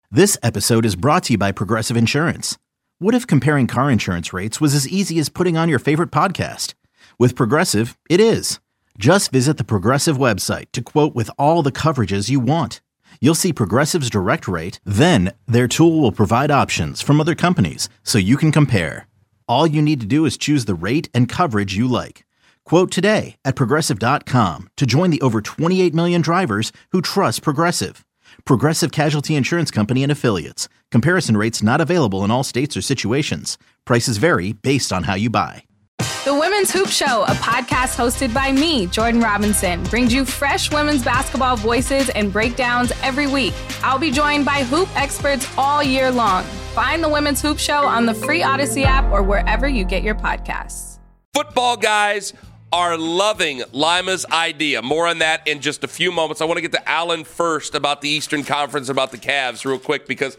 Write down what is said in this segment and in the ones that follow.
This episode is brought to you by Progressive Insurance. What if comparing car insurance rates was as easy as putting on your favorite podcast? With Progressive, it is. Just visit the Progressive website to quote with all the coverages you want. You'll see Progressive's direct rate, then their tool will provide options from other companies so you can compare. All you need to do is choose the rate and coverage you like. Quote today at Progressive.com to join the over 28 million drivers who trust Progressive. Progressive Casualty Insurance Company and Affiliates. Comparison rates not available in all states or situations. Prices vary based on how you buy. The Women's Hoop Show, a podcast hosted by me, Jordan Robinson, brings you fresh women's basketball voices and breakdowns every week. I'll be joined by hoop experts all year long. Find the Women's Hoop Show on the free Odyssey app or wherever you get your podcasts. Football guys are loving Lima's idea. More on that in just a few moments. I want to get to Alan first about the Eastern Conference, about the Cavs real quick, because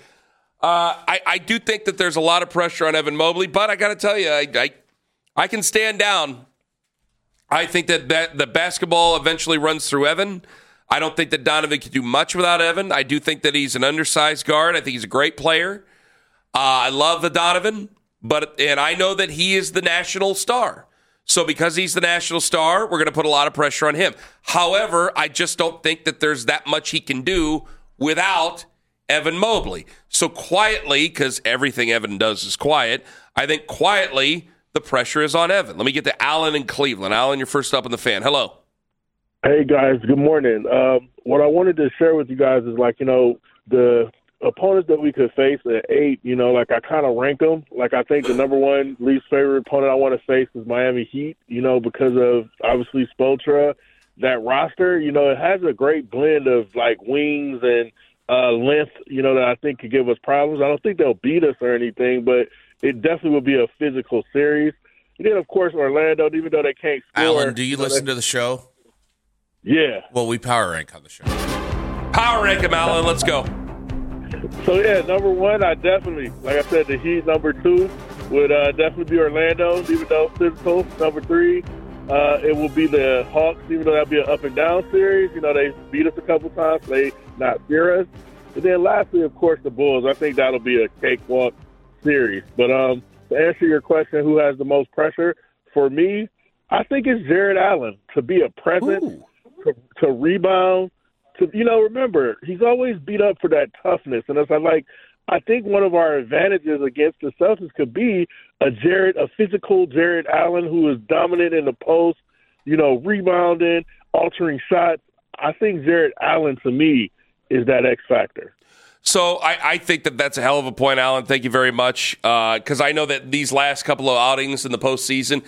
I do think that there's a lot of pressure on Evan Mobley, but I got to tell you, I can stand down. I think that the basketball eventually runs through Evan. I don't think that Donovan can do much without Evan. I do think that he's an undersized guard. I think he's a great player. I love the Donovan, and I know that he is the national star. So because he's the national star, we're going to put a lot of pressure on him. However, I just don't think that there's that much he can do without Evan Mobley. So quietly, because everything Evan does is quiet, I think quietly the pressure is on Evan. Let me get to Alan in Cleveland. Alan, you're first up in the fan. Hello. Hey, guys. Good morning. What I wanted to share with you guys is, the opponents that we could face at 8, I kind of rank them. I think the number one least favorite opponent I want to face is Miami Heat, because of, obviously, Spoelstra. That roster, it has a great blend of, wings and length, that I think could give us problems. I don't think they'll beat us or anything, but it definitely will be a physical series. And then, of course, Orlando, even though they can't score. Alan, do you listen to the show? Yeah. Well, we power rank on the show. Power rank him, Alan. Let's go. So, yeah, number one, I definitely, like I said, the Heat. Number two would definitely be Orlando, even though physical. Number three, it will be the Hawks, even though that'll be an up-and-down series. They beat us a couple times. They not fear us. And then lastly, of course, the Bulls. I think that'll be a cakewalk series. But to answer your question, who has the most pressure, for me, I think it's Jared Allen to be a presence, to rebound. Remember, he's always beat up for that toughness. And I think one of our advantages against the Celtics could be a physical Jared Allen who is dominant in the post, rebounding, altering shots. I think Jared Allen, to me, is that X factor. So I think that that's a hell of a point, Alan. Thank you very much. Because I know that these last couple of outings in the postseason,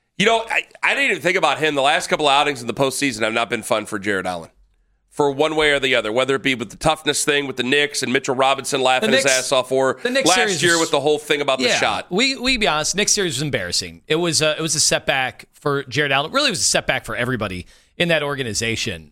I didn't even think about him. The last couple of outings in the postseason have not been fun for Jared Allen. For one way or the other, whether it be with the toughness thing with the Knicks and Mitchell Robinson laughing his ass off, or last year with the whole thing about the shot. We be honest, Knicks series was embarrassing. It was a setback for Jared Allen. Really, it was a setback for everybody in that organization.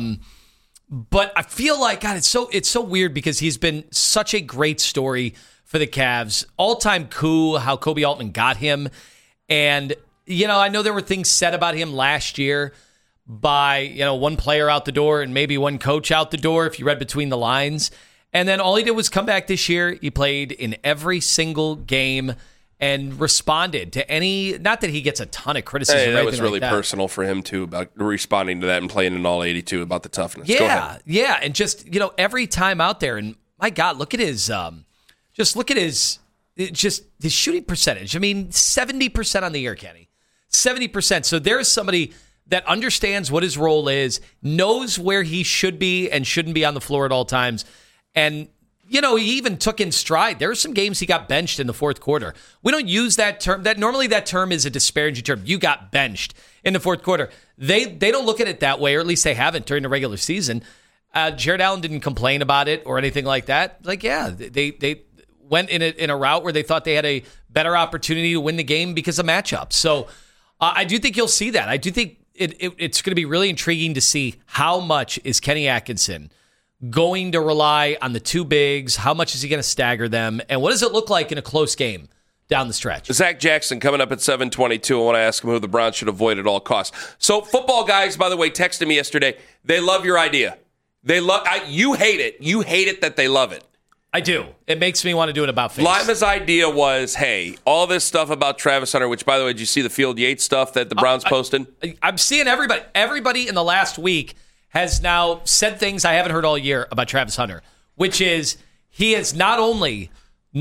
But I feel like, God, it's so weird because he's been such a great story for the Cavs. All-time coup, how Kobe Altman got him. And, I know there were things said about him last year by, one player out the door and maybe one coach out the door, if you read between the lines. And then all he did was come back this year. He played in every single game and responded to any, not that he gets a ton of criticism. Hey, that was really personal for him, too, about responding to that and playing in all 82 about the toughness. Go ahead. Yeah. And just, every time out there, and my God, look at his, his shooting percentage. 70% on the year, Kenny. 70%. So there's somebody that understands what his role is, knows where he should be and shouldn't be on the floor at all times. And, he even took in stride. There were some games he got benched in the fourth quarter. We don't use that term. Normally that term is a disparaging term. You got benched in the fourth quarter. They don't look at it that way, or at least they haven't during the regular season. Jared Allen didn't complain about it or anything like that. They went in a route where they thought they had a better opportunity to win the game because of matchups. So I do think you'll see that. I do think it's going to be really intriguing to see how much is Kenny Atkinson going to rely on the two bigs? How much is he going to stagger them? And what does it look like in a close game down the stretch? Zach Jackson coming up at 7:22. I want to ask him who the Browns should avoid at all costs. So football guys, by the way, texted me yesterday. They love your idea. You hate it. You hate it that they love it. I do. It makes me want to do an about face. Lima's idea was, hey, all this stuff about Travis Hunter, which, by the way, did you see the Field Yates stuff that the Browns posted? I'm seeing everybody. Everybody in the last week has now said things I haven't heard all year about Travis Hunter, which is he is not only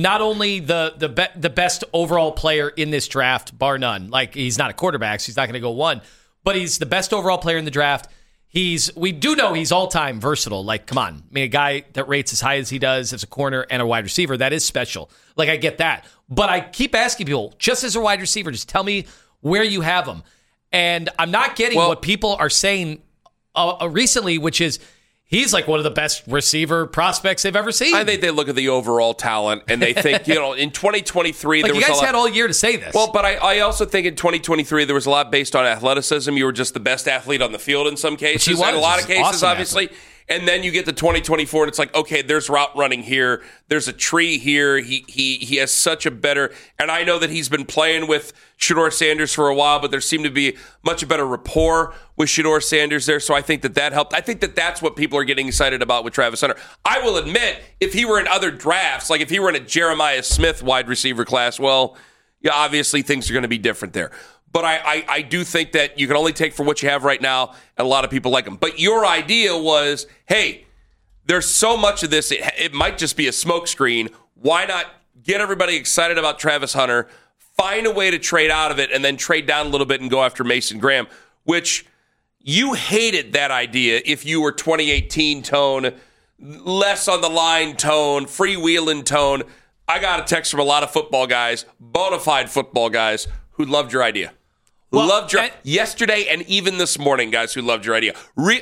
the best overall player in this draft, bar none. Like, he's not a quarterback, so he's not going to go one, but he's the best overall player in the draft. We do know he's all-time versatile. Like, come on. I mean, a guy that rates as high as he does as a corner and a wide receiver, that is special. Like, I get that. But I keep asking people, just as a wide receiver, just tell me where you have him. And I'm not getting what people are saying recently, which is he's like one of the best receiver prospects they've ever seen. I think they look at the overall talent and they think, in 2023, like, there was you guys had all year to say this. Well, but I also think in 2023 there was a lot based on athleticism. You were just the best athlete on the field in some cases, in a lot of cases, awesome obviously. Athlete. And then you get to 2024, and it's like, okay, there's route running here. There's a tree here. He has such a better, and I know that he's been playing with Shedeur Sanders for a while, but there seemed to be much better rapport with Shedeur Sanders there. So I think that helped. I think that's what people are getting excited about with Travis Hunter. I will admit, if he were in other drafts, like if he were in a Jeremiah Smith wide receiver class, well, yeah, obviously things are going to be different there. But I do think that you can only take for what you have right now, and a lot of people like him. But your idea was, hey, there's so much of this, it might just be a smokescreen. Why not get everybody excited about Travis Hunter, find a way to trade out of it, and then trade down a little bit and go after Mason Graham, which you hated that idea if you were 2018 tone, less on the line tone, freewheeling tone. I got a text from a lot of football guys, bona fide football guys, who loved your idea. Yesterday and even this morning, guys who loved your idea.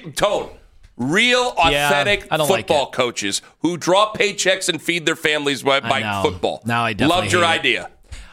Real, authentic football coaches who draw paychecks and feed their families by football. No, I definitely loved your idea.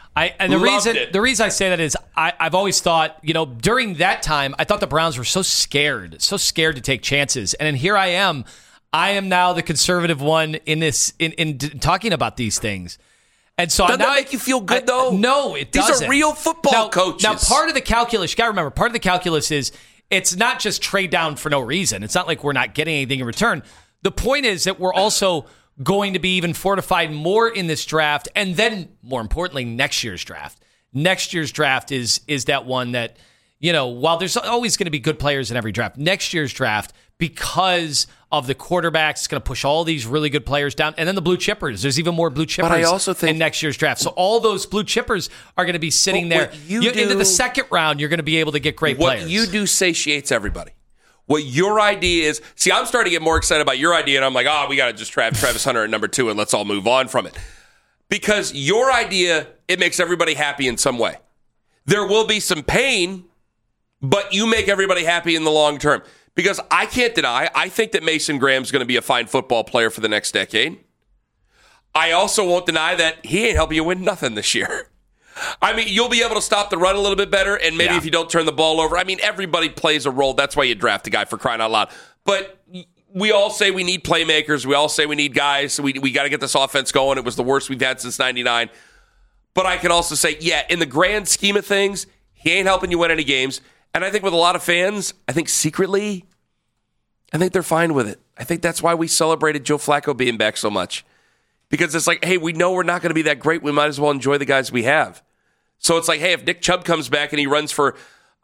The reason I say that is I've always thought, during that time, I thought the Browns were so scared to take chances. And then here I am now the conservative one in this in talking about these things. And so doesn't that make you feel good, though? No, it doesn't. These are real football coaches. Now, part of the calculus, you got to remember, part of the calculus is it's not just trade down for no reason. It's not like we're not getting anything in return. The point is that we're also going to be even fortified more in this draft, and then, more importantly, next year's draft. Next year's draft is that one that, while there's always going to be good players in every draft, next year's draft, because of the quarterbacks, it's going to push all these really good players down. And then the blue chippers. There's even more blue chippers but I also think, in next year's draft. So all those blue chippers are going to be sitting there. Into the second round, you're going to be able to get great players. What you do satiates everybody. What your idea is, see, I'm starting to get more excited about your idea, and I'm like, we got to just draft Travis Hunter at number 2, and let's all move on from it. Because your idea, it makes everybody happy in some way. There will be some pain, but you make everybody happy in the long term. Because I can't deny, I think that Mason Graham's going to be a fine football player for the next decade. I also won't deny that he ain't helping you win nothing this year. I mean, you'll be able to stop the run a little bit better, and maybe if you don't turn the ball over. I mean, everybody plays a role. That's why you draft a guy, for crying out loud. But we all say we need playmakers. We all say we need guys. So we got to get this offense going. It was the worst we've had since 99. But I can also say, in the grand scheme of things, he ain't helping you win any games. And I think with a lot of fans, I think secretly, I think they're fine with it. I think that's why we celebrated Joe Flacco being back so much. Because it's like, hey, we know we're not going to be that great. We might as well enjoy the guys we have. So it's like, hey, if Nick Chubb comes back and he runs for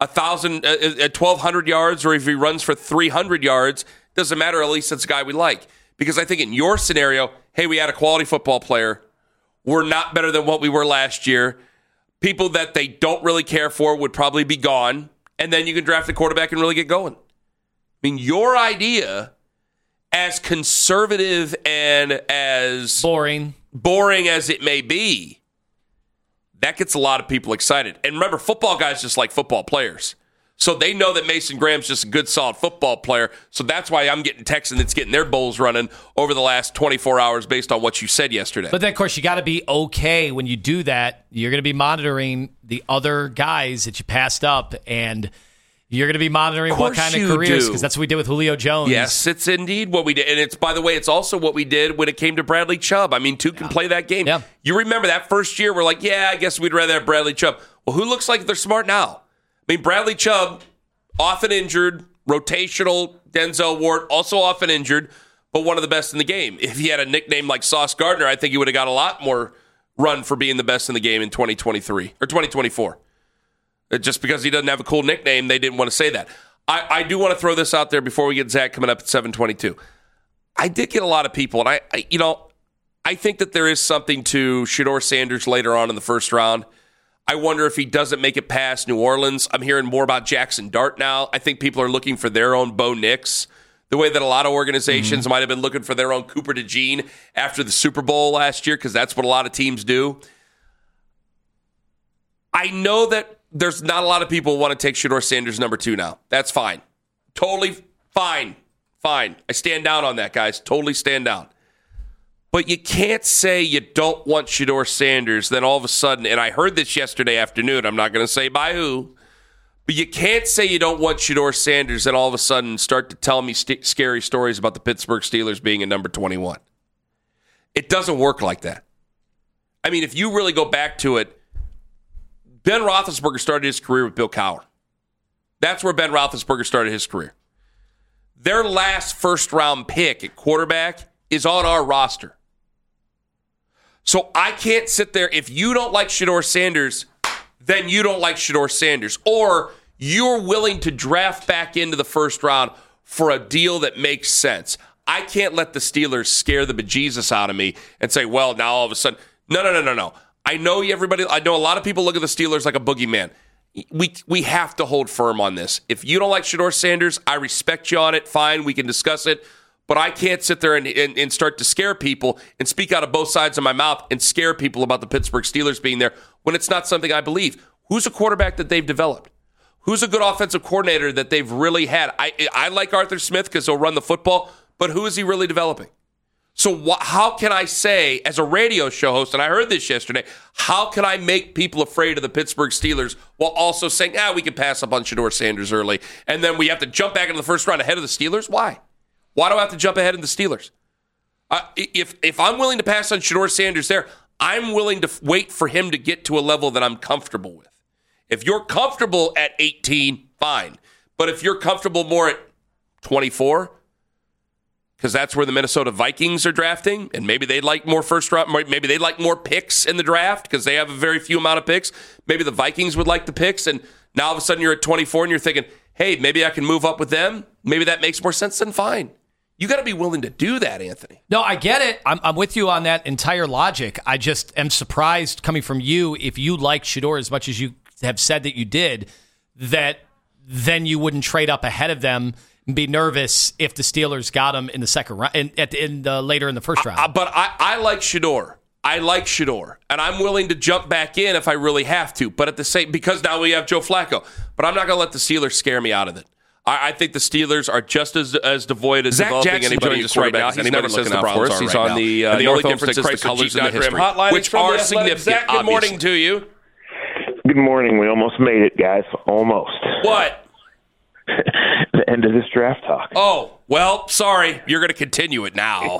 1,200 yards, or if he runs for 300 yards, doesn't matter. At least it's a guy we like. Because I think in your scenario, hey, we had a quality football player. We're not better than what we were last year. People that they don't really care for would probably be gone. And then you can draft a quarterback and really get going. I mean, your idea, as conservative and as boring as it may be, that gets a lot of people excited. And remember, football guys just like football players. So they know that Mason Graham's just a good, solid football player. So that's why I'm getting texts and it's getting their bulls running over the last 24 hours based on what you said yesterday. But then, of course, you got to be okay when you do that. You're going to be monitoring the other guys that you passed up, and you're going to be monitoring what kind of careers, because that's what we did with Julio Jones. Yes, it's indeed what we did. And it's, by the way, it's also what we did when it came to Bradley Chubb. I mean, two can play that game. Yeah. You remember that first year, we're like, I guess we'd rather have Bradley Chubb. Well, who looks like they're smart now? I mean, Bradley Chubb, often injured, rotational. Denzel Ward, also often injured. but one of the best in the game. If he had a nickname like Sauce Gardner, I think he would have got a lot more run for being the best in the game in 2023 or 2024. Just because he doesn't have a cool nickname, they didn't want to say that. I do want to throw this out there before we get Zach coming up at 7:22. I did get a lot of people, and I think that there is something to Shedeur Sanders later on in the first round. I wonder if he doesn't make it past New Orleans. I'm hearing more about Jackson Dart now. I think people are looking for their own Bo Nix, the way that a lot of organizations might have been looking for their own Cooper DeJean after the Super Bowl last year, because that's what a lot of teams do. I know that there's not a lot of people who want to take Shedeur Sanders number 2 now. That's fine. Totally fine. Fine. I stand down on that, guys. Totally stand down. But you can't say you don't want Shedeur Sanders, then all of a sudden, and I heard this yesterday afternoon, I'm not going to say by who, but you can't say you don't want Shedeur Sanders, and all of a sudden start to tell me scary stories about the Pittsburgh Steelers being in number 21. It doesn't work like that. I mean, if you really go back to it, Ben Roethlisberger started his career with Bill Cowher. That's where Ben Roethlisberger started his career. Their last first-round pick at quarterback is on our roster. So I can't sit there. If you don't like Shedeur Sanders, then you don't like Shedeur Sanders. Or you're willing to draft back into the first round for a deal that makes sense. I can't let the Steelers scare the bejesus out of me and say, well, now all of a sudden. No. I know a lot of people look at the Steelers like a boogeyman. We have to hold firm on this. If you don't like Shedeur Sanders, I respect you on it. Fine, we can discuss it. But I can't sit there and start to scare people and speak out of both sides of my mouth and scare people about the Pittsburgh Steelers being there when it's not something I believe. Who's a quarterback that they've developed? Who's a good offensive coordinator that they've really had? I like Arthur Smith because he'll run the football, but who is he really developing? So how can I say, as a radio show host, and I heard this yesterday, how can I make people afraid of the Pittsburgh Steelers while also saying, we can pass up on Shedeur Sanders early, and then we have to jump back into the first round ahead of the Steelers? Why? Why do I have to jump ahead of the Steelers? If I'm willing to pass on Shedeur Sanders there, I'm willing to wait for him to get to a level that I'm comfortable with. If you're comfortable at 18, fine. But if you're comfortable more at 24, because that's where the Minnesota Vikings are drafting, and maybe they'd like more first round, maybe they'd like more picks in the draft because they have a very few amount of picks. Maybe the Vikings would like the picks, and now all of a sudden you're at 24 and you're thinking, hey, maybe I can move up with them. Maybe that makes more sense, then fine. You got to be willing to do that, Anthony. No, I get it. I'm with you on that entire logic. I just am surprised coming from you, if you like Shedeur as much as you have said that you did, that then you wouldn't trade up ahead of them and be nervous if the Steelers got him in the second round, later in the first round. But I like Shedeur. I like Shedeur, and I'm willing to jump back in if I really have to. But because now we have Joe Flacco. But I'm not going to let the Steelers scare me out of it. I think the Steelers are just as devoid as developing anybody joins us right now. He's never looking out for us. He's on the only difference is the colors in the history, which are significant. Zach, good morning to you. Good morning. We almost made it, guys. Almost. What? The end of this draft talk. Oh, well, sorry. You're going to continue it now.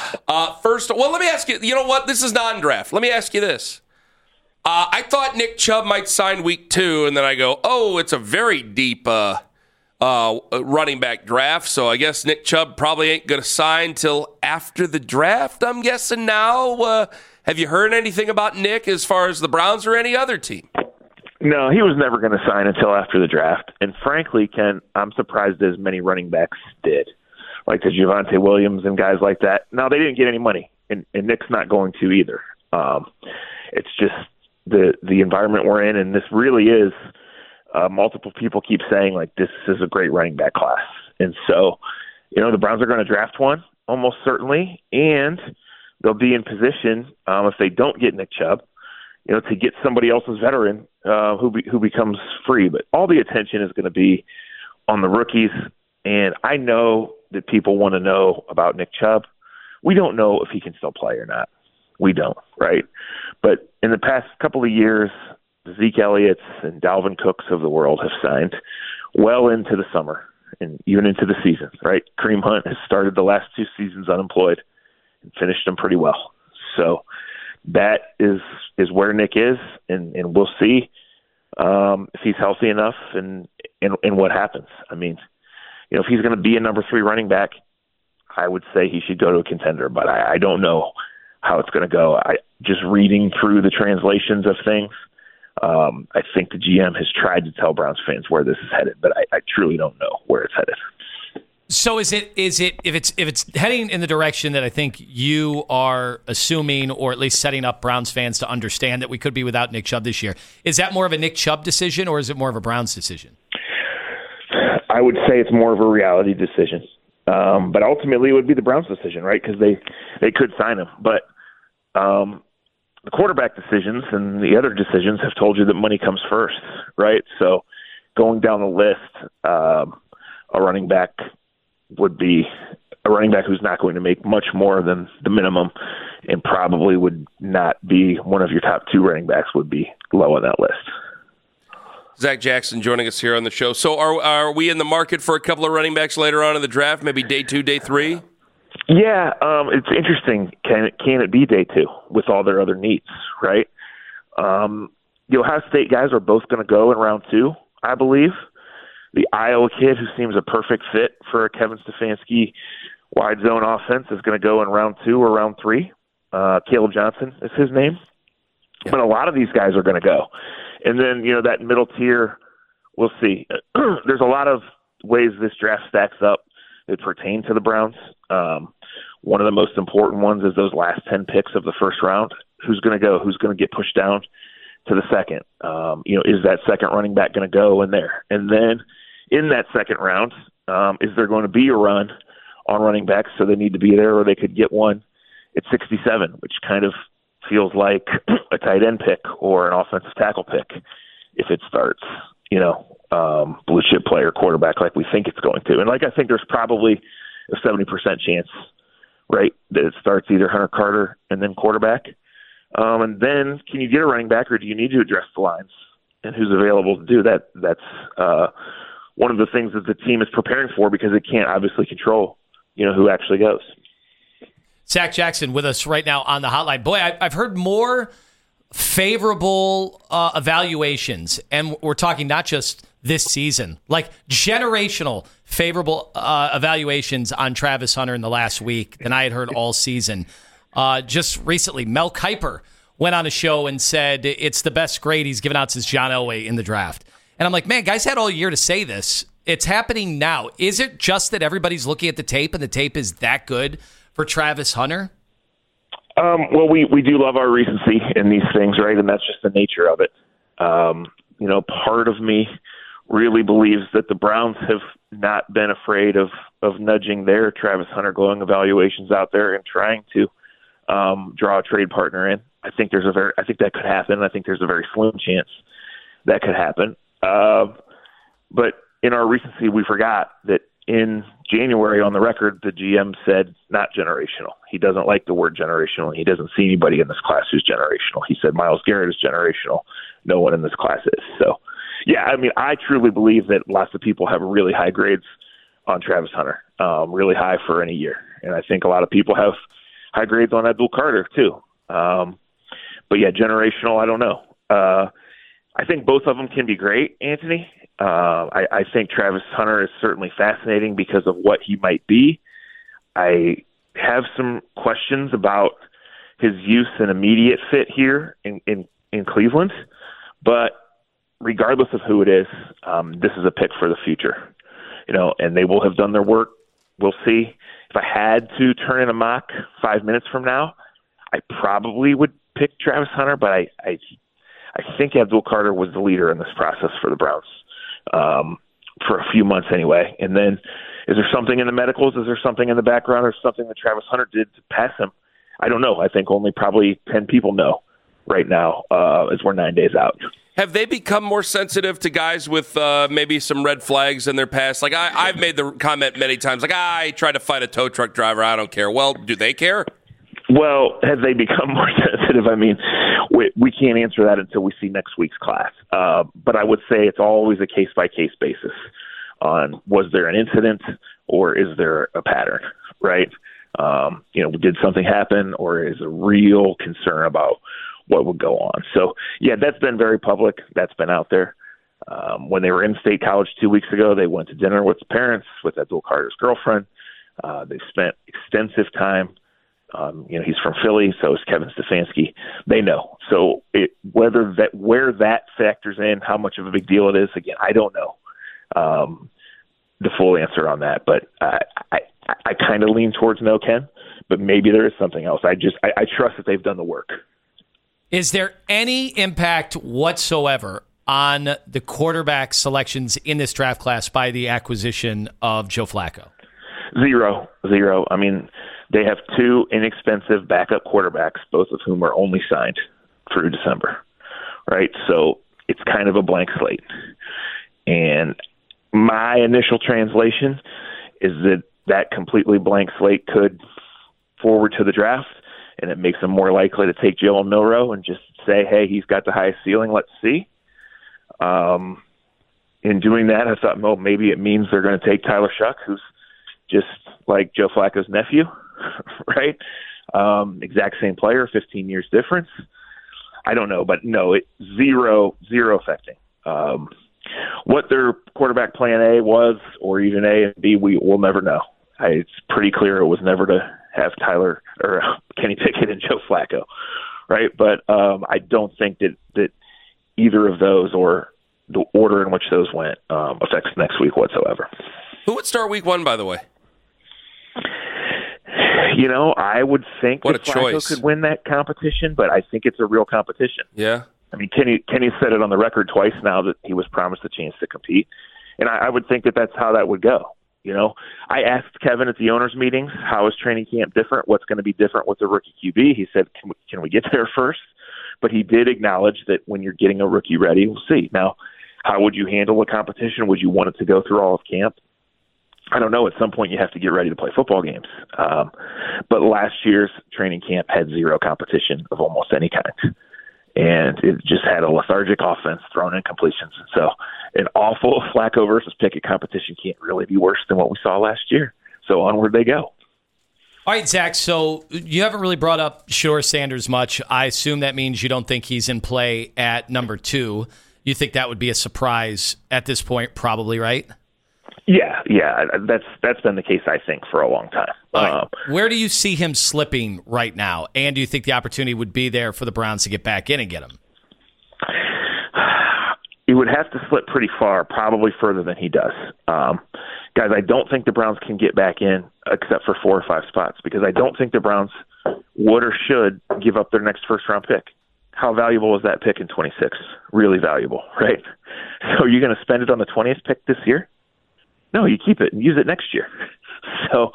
Let me ask you, you know what? This is non-draft. Let me ask you this. I thought Nick Chubb might sign week 2, and then I go, it's a very deep running back draft, so I guess Nick Chubb probably ain't going to sign till after the draft, I'm guessing now. Have you heard anything about Nick as far as the Browns or any other team? No, he was never going to sign until after the draft. And frankly, Ken, I'm surprised as many running backs did, like the Javonte Williams and guys like that. Now, they didn't get any money, and Nick's not going to either. It's just the environment we're in, and this really is multiple people keep saying, like, this is a great running back class. And so, the Browns are going to draft one, almost certainly, and they'll be in position, if they don't get Nick Chubb, to get somebody else's veteran who becomes free. But all the attention is going to be on the rookies. And I know that people want to know about Nick Chubb. We don't know if he can still play or not. We don't, right? But in the past couple of years, Zeke Elliott's and Dalvin Cooks of the world have signed well into the summer and even into the season, right? Kareem Hunt has started the last 2 seasons unemployed and finished them pretty well. So that is where Nick is, and we'll see if he's healthy enough and what happens. I mean, if he's going to be a number 3 running back, I would say he should go to a contender, but I don't know how it's going to go. Just reading through the translations of things, I think the GM has tried to tell Browns fans where this is headed, but I truly don't know where it's headed. So is it if it's heading in the direction that I think you are assuming, or at least setting up Browns fans to understand that we could be without Nick Chubb this year, is that more of a Nick Chubb decision or is it more of a Browns decision? I would say it's more of a reality decision. But ultimately it would be the Browns' decision, right? Because they could sign him. But the quarterback decisions and the other decisions have told you that money comes first, right? So going down the list, a running back would be a running back who's not going to make much more than the minimum and probably would not be one of your top two running backs, would be low on that list. Zach Jackson joining us here on the show. So are we in the market for a couple of running backs later on in the draft, maybe day 2, day 3? Yeah, it's interesting. Can it be day 2 with all their other needs, right? The Ohio State guys are both going to go in round 2, I believe. The Iowa kid, who seems a perfect fit for a Kevin Stefanski wide zone offense, is going to go in round 2 or round 3. Caleb Johnson is his name. Yeah. But a lot of these guys are going to go. And then, that middle tier, we'll see. There's a lot of ways this draft stacks up that pertain to the Browns. One of the most important ones is those last 10 picks of the first round. Who's going to go? Who's going to get pushed down to the second? Is that second running back going to go in there? And then in that second round, is there going to be a run on running backs? So they need to be there, or they could get one at 67, which kind of feels like a tight end pick or an offensive tackle pick if it starts, blue chip player quarterback like we think it's going to. And I think there's probably a 70% chance, right, that it starts either Hunter Carter and then quarterback. And then can you get a running back, or do you need to address the lines and who's available to do that? That's one of the things that the team is preparing for, because it can't obviously control, who actually goes. Zach Jackson with us right now on the hotline. Boy, I've heard more favorable evaluations, and we're talking not just this season, like generational favorable evaluations on Travis Hunter in the last week than I had heard all season. Just recently, Mel Kiper went on a show and said it's the best grade he's given out since John Elway in the draft. And I'm like, man, guys had all year to say this. It's happening now. Is it just that everybody's looking at the tape and the tape is that good for Travis Hunter? Well, we do love our recency in these things, right? And that's just the nature of it. Part of me really believes that the Browns have not been afraid of nudging their Travis Hunter glowing evaluations out there and trying to draw a trade partner in. I think that could happen. I think there's a very slim chance that could happen. But in our recency, we forgot that in January on the record, the GM said not generational. He doesn't like the word generational. He doesn't see anybody in this class who's generational. He said Myles Garrett is generational. No one in this class is. So, yeah, I truly believe that lots of people have really high grades on Travis Hunter, really high for any year. And I think a lot of people have high grades on Abdul Carter too. But yeah, generational, I don't know. I think both of them can be great, Anthony. I think Travis Hunter is certainly fascinating because of what he might be. I have some questions about his use and immediate fit here in Cleveland, but regardless of who it is, this is a pick for the future, and they will have done their work. We'll see. If I had to turn in a mock 5 minutes from now, I probably would pick Travis Hunter, but I think Abdul Carter was the leader in this process for the Browns for a few months anyway. And then is there something in the medicals? Is there something in the background or something that Travis Hunter did to pass him? I don't know. I think only probably 10 people know right now as we're 9 days out. Have they become more sensitive to guys with maybe some red flags in their past? Like I've made the comment many times, like I tried to fight a tow truck driver. I don't care. Well, do they care? Well, have they become more sensitive? We can't answer that until we see next week's class. But I would say it's always a case-by-case basis on was there an incident or is there a pattern, right? Did something happen or is a real concern about what would go on? So, yeah, that's been very public. That's been out there. When they were in State College 2 weeks ago, they went to dinner with the parents, with Abdul Carter's girlfriend. They've spent extensive time. He's from Philly, so is Kevin Stefanski. They know. So where that factors in, how much of a big deal it is, again, I don't know the full answer on that. But I kind of lean towards no, Ken. But maybe there is something else. I trust that they've done the work. Is there any impact whatsoever on the quarterback selections in this draft class by the acquisition of Joe Flacco? Zero. I mean, they have two inexpensive backup quarterbacks, both of whom are only signed through December, right? So it's kind of a blank slate. And my initial translation is that completely blank slate could forward to the draft, and it makes them more likely to take Jalen Milroe and just say, hey, he's got the highest ceiling, let's see. In doing that, I thought, well, maybe it means they're going to take Tyler Shuck, who's just like Joe Flacco's nephew, right? Exact same player, 15 years difference. I don't know, but no, it zero affecting. What their quarterback plan A was, or even A and B, we'll never know. It's pretty clear it was never to have Tyler or Kenny Pickett and Joe Flacco, right? But I don't think that either of those or the order in which those went affects next week whatsoever. Who would start week 1, by the way? I would think what that a Flacco choice. could win that competition, but I think it's a real competition. Yeah. I mean, Kenny said it on the record twice now that he was promised a chance to compete, and I would think that that's how that would go. I asked Kevin at the owners' meetings, how is training camp different? What's going to be different with the rookie QB? He said, can we get there first? But he did acknowledge that when you're getting a rookie ready, we'll see. Now, how would you handle a competition? Would you want it to go through all of camp? I don't know. At some point, you have to get ready to play football games. But last year's training camp had zero competition of almost any kind. And it just had a lethargic offense, thrown in completions. So an awful Flacco versus Pickett competition can't really be worse than what we saw last year. So onward they go. All right, Zach, so you haven't really brought up Shedeur Sanders much. I assume that means you don't think he's in play at number 2. You think that would be a surprise at this point, probably, right? Yeah, that's been the case, I think, for a long time. Right. Where do you see him slipping right now? And do you think the opportunity would be there for the Browns to get back in and get him? He would have to slip pretty far, probably further than he does. Guys, I don't think the Browns can get back in except for 4 or 5 spots, because I don't think the Browns would or should give up their next first-round pick. How valuable is that pick in 26? Really valuable, right? So are you going to spend it on the 20th pick this year? No, you keep it and use it next year. So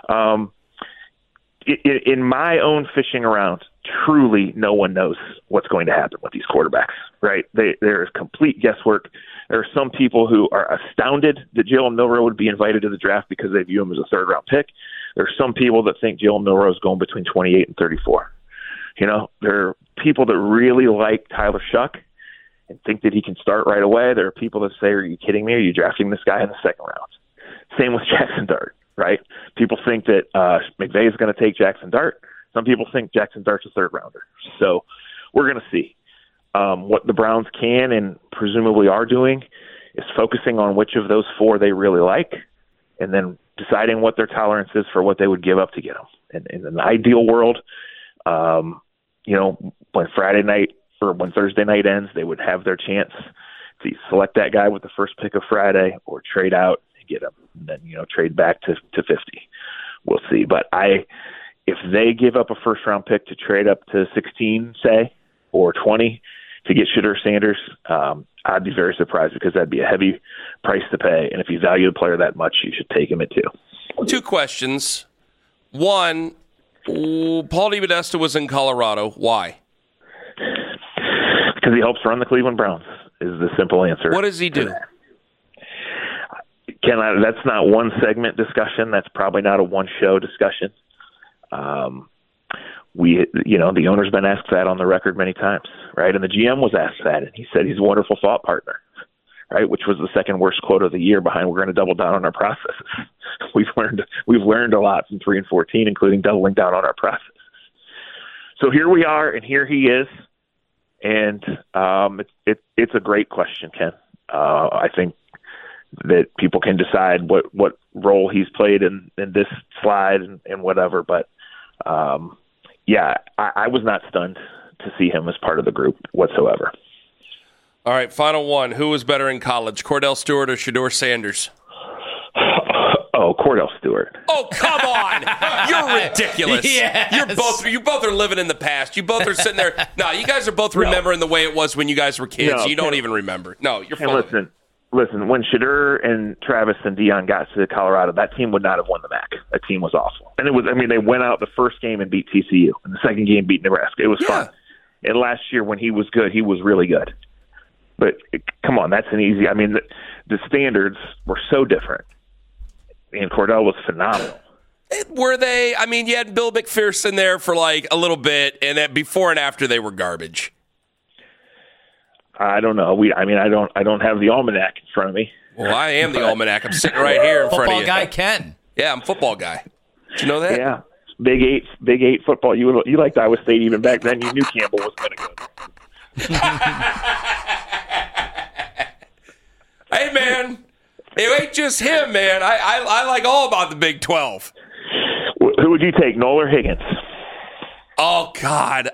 in my own fishing around, truly no one knows what's going to happen with these quarterbacks, right? There is complete guesswork. There are some people who are astounded that Jalen Milroe would be invited to the draft because they view him as a third-round pick. There are some people that think Jalen Milroe is going between 28 and 34. There are people that really like Tyler Shuck and think that he can start right away. There are people that say, are you kidding me? Are you drafting this guy in the second round? Same with Jackson Dart, right? People think that McVay is going to take Jackson Dart. Some people think Jackson Dart's a third rounder. So we're going to see. What the Browns can and presumably are doing is focusing on which of those 4 they really like and then deciding what their tolerance is for what they would give up to get them. And in an ideal world, when Friday night or when Thursday night ends, they would have their chance to select that guy with the first pick of Friday or trade out and get him, and then, trade back to 50. We'll see. But if they give up a first-round pick to trade up to 16, say, or 20 to get Shedeur Sanders, I'd be very surprised, because that'd be a heavy price to pay. And if you value the player that much, you should take him at 2. 2 questions. One, Paul DePodesta was in Colorado. Why? Because he helps run the Cleveland Browns is the simple answer. What does he do? Ken, that's not one segment discussion. That's probably not a one show discussion. The owner's been asked that on the record many times, right? And the GM was asked that, and he said he's a wonderful thought partner, right? Which was the second worst quote of the year behind we're going to double down on our processes. We've learned a lot from 3 and 14, including doubling down on our processes. So here we are, and here he is. And it's a great question, Ken. I think that people can decide what role he's played in this slide and whatever. But I was not stunned to see him as part of the group whatsoever. All right, final one. Who was better in college, Cordell Stewart or Shedeur Sanders? Oh, Cordell Stewart. Oh, come on. You're ridiculous. Yes. You both are living in the past. You both are sitting there. No, you guys are both remembering the way it was when you guys were kids. You don't even remember. No, you're full. Listen, when Shedeur and Travis and Dion got to Colorado, that team would not have won the MAC. That team was awful. And they went out the first game and beat TCU, and the second game beat Nebraska. It was fun. And last year when he was good, he was really good. But come on, that's an easy. The standards were so different. And Cordell was phenomenal. Were they? You had Bill McPherson there for like a little bit, and then before and after they were garbage. I don't know. I don't have the almanac in front of me. Well, I am the almanac. I'm sitting right here in front of you. Football guy Ken. Yeah, I'm football guy. Did you know that? Yeah. Big Eight football. You liked Iowa State even back then. You knew Campbell was going to go. Hey, man. It ain't just him, man. I like all about the Big 12. Who would you take, Knoll or Higgins? Oh, God.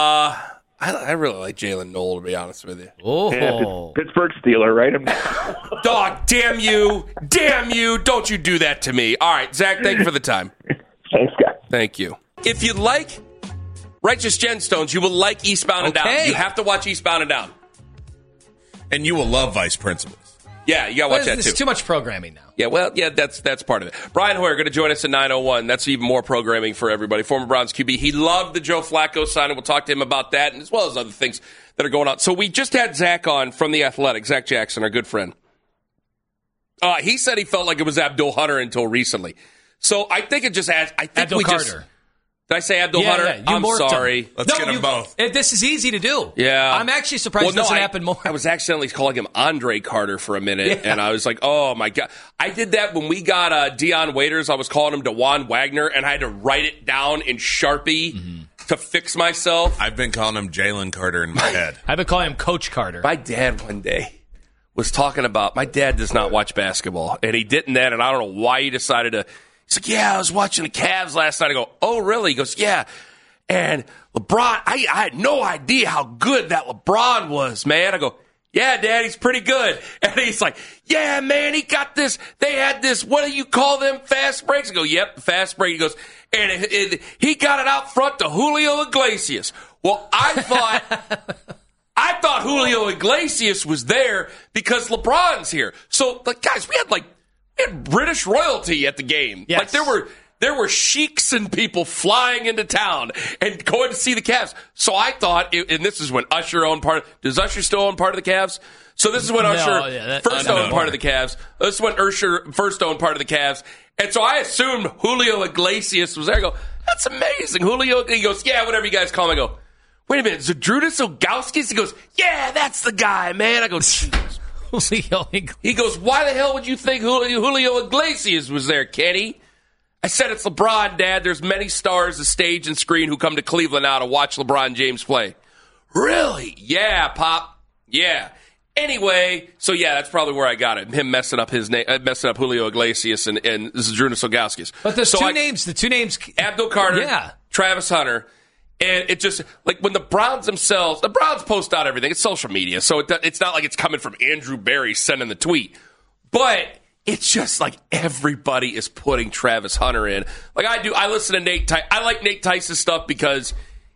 I really like Jalen Knoll, to be honest with you. Oh, yeah, Pittsburgh Steeler, right? Dog, damn you. Damn you. Don't you do that to me. All right, Zach, thank you for the time. Thanks, guys. Thank you. If you like Righteous Gemstones, you will like Eastbound and Down. You have to watch Eastbound and Down. And you will love Vice Principals. Yeah, you got to watch that, too. There's too much programming now. Yeah, well, that's part of it. Brian Hoyer going to join us at 9:01. That's even more programming for everybody. Former Browns QB. He loved the Joe Flacco signing. We'll talk to him about that, and as well as other things that are going on. So we just had Zach on from The Athletic, Zach Jackson, our good friend. He said he felt like it was Abdul Hunter until recently. So I think it just adds. I think Abdul Carter. Did I say Abdul Hunter? Yeah, I'm sorry. Let's get them both. This is easy to do. Yeah. I'm actually surprised it doesn't happen more. I was accidentally calling him Andre Carter for a minute, and I was like, oh, my God. I did that when we got Deion Waiters. I was calling him DeJuan Wagner, and I had to write it down in Sharpie to fix myself. I've been calling him Jalen Carter in my head. I've been calling him Coach Carter. My dad one day was talking about, my dad does not watch basketball, and he didn't then, and I don't know why he decided to. He's like, yeah, I was watching the Cavs last night. I go, oh, really? He goes, yeah. And LeBron, I had no idea how good that LeBron was, man. I go, yeah, Dad, he's pretty good. And he's like, yeah, man, he got this. They had this, what do you call them, fast breaks? I go, yep, fast break. He goes, and he got it out front to Julio Iglesias. Well, I thought Julio Iglesias was there because LeBron's here. So, like, guys, we had British royalty at the game. Yes. Like, there were sheiks and people flying into town and going to see the Cavs. So I thought, and this is when Usher owned does Usher still own part of the Cavs? So this is when Usher first owned part of the Cavs. This is when Usher first owned part of the Cavs. And so I assumed Julio Iglesias was there. I go, that's amazing. Julio, he goes, yeah, whatever you guys call him. I go, wait a minute, Zydrunas Ilgauskas? He goes, yeah, that's the guy, man. I go, he goes, why the hell would you think Julio Iglesias was there, Kenny? I said, it's LeBron, Dad. There's many stars, the stage and screen, who come to Cleveland now to watch LeBron James play. Really? Yeah, Pop. Yeah. Anyway, so yeah, that's probably where I got it. Him messing up his name, messing up Julio Iglesias and Zydrunas Ilgauskas. But the two names. Abdul Carter, Travis Hunter. And it just, like, when the Browns post out everything. It's social media, so it's not like it's coming from Andrew Berry sending the tweet. But it's just like everybody is putting Travis Hunter in. Like I listen to Nate Tice. I like Nate Tice's stuff because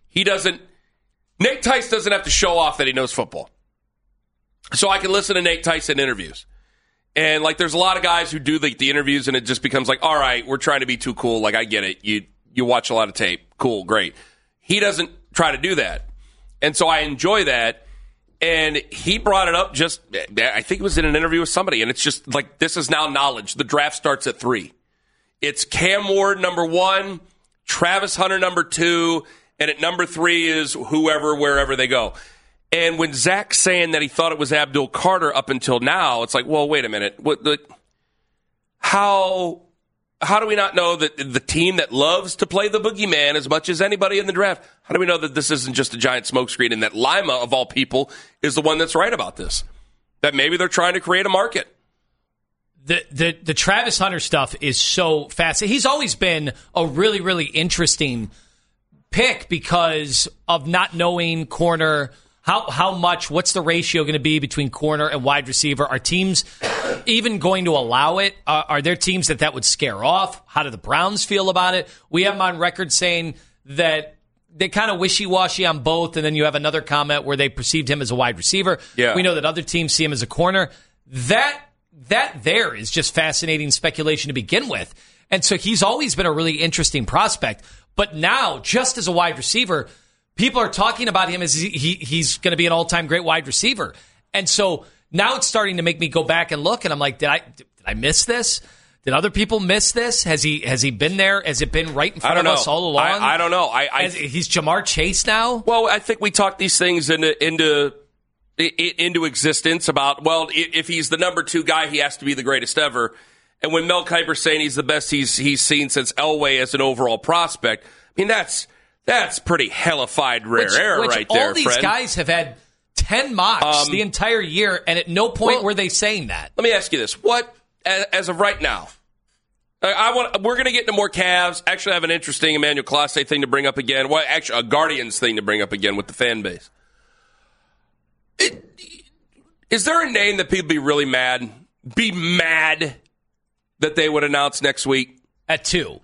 Nate Tice doesn't have to show off that he knows football. So I can listen to Nate Tice in interviews. And, like, there's a lot of guys who do the interviews, and it just becomes like, all right, we're trying to be too cool. Like, I get it. You watch a lot of tape. Cool, great. He doesn't try to do that. And so I enjoy that. And he brought it up I think it was in an interview with somebody. And it's just like, this is now knowledge. The draft starts at 3. It's Cam Ward, number 1, Travis Hunter, number 2, and at number 3 is whoever, wherever they go. And when Zach's saying that he thought it was Abdul Carter up until now, it's like, well, wait a minute. How do we not know that the team that loves to play the boogeyman as much as anybody in the draft, how do we know that this isn't just a giant smokescreen and that Lima, of all people, is the one that's right about this? That maybe they're trying to create a market. The Travis Hunter stuff is so fascinating. He's always been a really, really interesting pick because of not knowing corner, how much, what's the ratio going to be between corner and wide receiver? Are teams even going to allow it? Are there teams that would scare off? How do the Browns feel about it? We have them on record saying that they kind of wishy-washy on both, and then you have another comment where they perceived him as a wide receiver. Yeah. We know that other teams see him as a corner. That there is just fascinating speculation to begin with. And so he's always been a really interesting prospect. But now, just as a wide receiver, people are talking about him as he's going to be an all-time great wide receiver. And so now it's starting to make me go back and look, and I'm like, did I miss this? Did other people miss this? Has he been there? Has it been right in front of us all along? I don't know. He's Jamar Chase now? Well, I think we talked these things into existence about, well, if he's the number 2 guy, he has to be the greatest ever. And when Mel Kiper's saying he's the best he's seen since Elway as an overall prospect, I mean, that's pretty hellified rare air right there, all these guys have had 10 mocks the entire year, and at no point were they saying that. Let me ask you this. What, as of right now, we're going to get into more Cavs. Actually, I have an interesting Emmanuel Clase thing to bring up again. Well, actually, a Guardians thing to bring up again with the fan base. Is there a name that people be really mad that they would announce next week? At 2.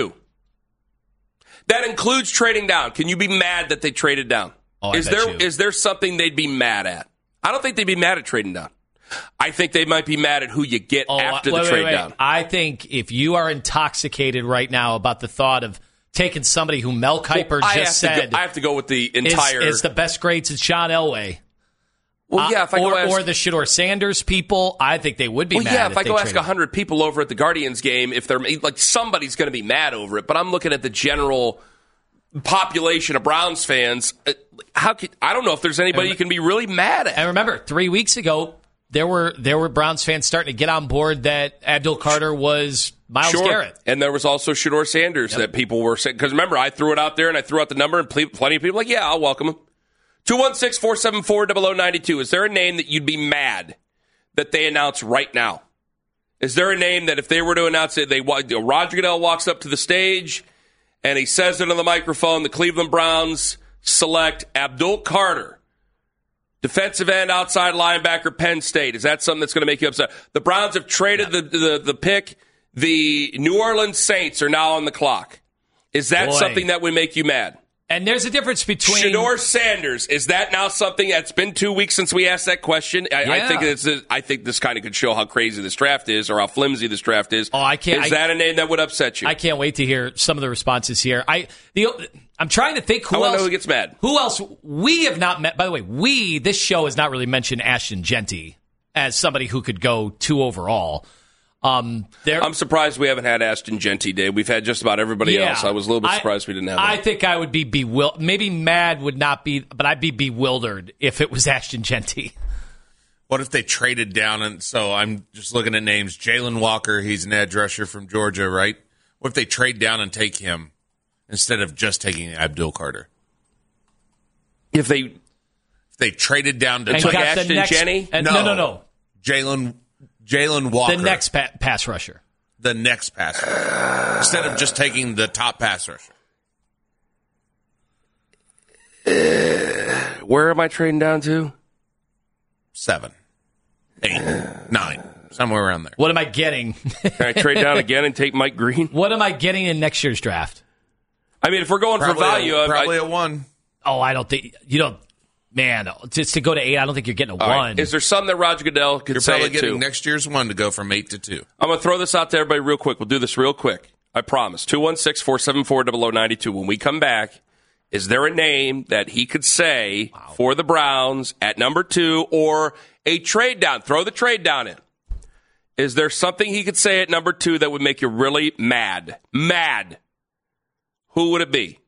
That includes trading down. Can you be mad that they traded down? Oh, Is there something they'd be mad at? I don't think they'd be mad at trading down. I think they might be mad at who you get after the trade down. I think if you are intoxicated right now about the thought of taking somebody who Mel Kiper said I have to go with the entire is the best grade since John Elway. Well, yeah, if I or the Shedeur Sanders people, I think they would be mad. Yeah, if I go ask 100 people over at the Guardians game, if they're like, somebody's going to be mad over it. But I'm looking at the general population of Browns fans. I don't know if there's anybody you can be really mad at. And remember, 3 weeks ago, there were Browns fans starting to get on board that Abdul Carter was Myles Garrett, and there was also Shedeur Sanders that people were saying. Because remember, I threw it out there and I threw out the number, and plenty of people were like, yeah, I'll welcome him. 216-474-0092. Is there a name that you'd be mad that they announce right now? Is there a name that if they were to announce it, Roger Goodell walks up to the stage and he says it on the microphone, the Cleveland Browns select Abdul Carter, defensive end, outside linebacker, Penn State. Is that something that's going to make you upset? The Browns have traded the pick. The New Orleans Saints are now on the clock. Is that something that would make you mad? And there's a difference between Shedeur Sanders. Is that now something that's been 2 weeks since we asked that question? I think this kind of could show how crazy this draft is, or how flimsy this draft is. Oh, I can't. Is that a name that would upset you? I can't wait to hear some of the responses here. I'm trying to think who else. Who gets mad? Who else? We have not met. By the way, this show has not really mentioned Ashton Genty as somebody who could go 2 overall. I'm surprised we haven't had Ashton Genty, Dave. We've had just about everybody else. I was a little bit surprised we didn't have that. I think I would be bewildered. Maybe mad would not be, but I'd be bewildered if it was Ashton Genty. What if they traded down? And so I'm just looking at names. Jalen Walker, he's an edge rusher from Georgia, right? What if they trade down and take him instead of just taking Abdul Carter? If they traded down to take Ashton Genty? No. Jalen Walker. The next pass rusher. The next pass rusher. Instead of just taking the top pass rusher. Where am I trading down to? 7, 8, 9. Somewhere around there. What am I getting? Can I trade down again and take Mike Green? What am I getting in next year's draft? I mean, if we're going for value... Probably a 1. Oh, I don't think... You don't... Man, just to go to 8, I don't think you're getting a 1. Right. Is there some that Roger Goodell could say You're probably getting next year's 1 to go from 8 to 2. I'm going to throw this out to everybody real quick. We'll do this real quick. I promise. 216-474-0092. When we come back, is there a name that he could say for the Browns at number 2 or a trade down? Throw the trade down in. Is there something he could say at number 2 that would make you really mad? Mad. Who would it be?